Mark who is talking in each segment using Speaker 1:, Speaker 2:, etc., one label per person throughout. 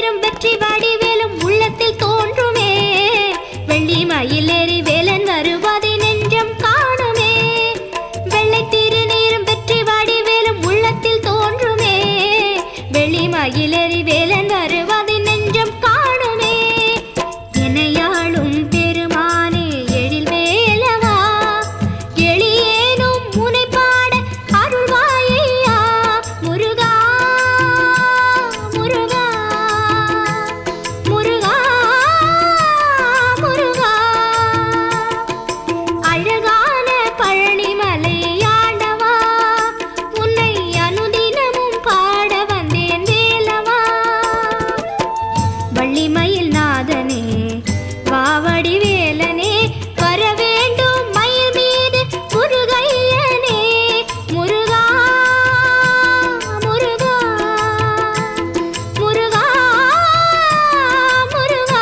Speaker 1: திருநீரும் வெற்றி வடிவேலும் உள்ளத்தில் தோன்றுமே. வெள்ளி மயிலேறி வேலன் வருவதை நெஞ்சம் காணுமே. வெள்ளை திருநீரும் வெற்றி வடிவேலும் உள்ளத்தில் தோன்றுமே. வெள்ளி மயிலேறி வேலன் வருவதை நெஞ்சம் காணுமே. எனையாளும் பெருமானே எழில் வேலவா, எளியேனும் முனை பாட அருள்வாயையா. முருகா முருகா முருகா முருகா. அழகான பழனிமலை ஆண்டவா, உன்னை அனுதினமும் பாட வந்தேன் வேலவா. வள்ளிமயில் நாதனே வாவடி வேலனே, வர வேண்டும் மயில் மீது முருகையனே. முருகா முருகா முருகா முருகா.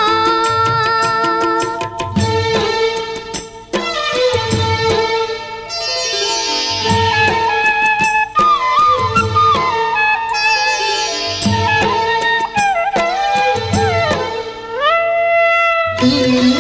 Speaker 1: Mm-hmm.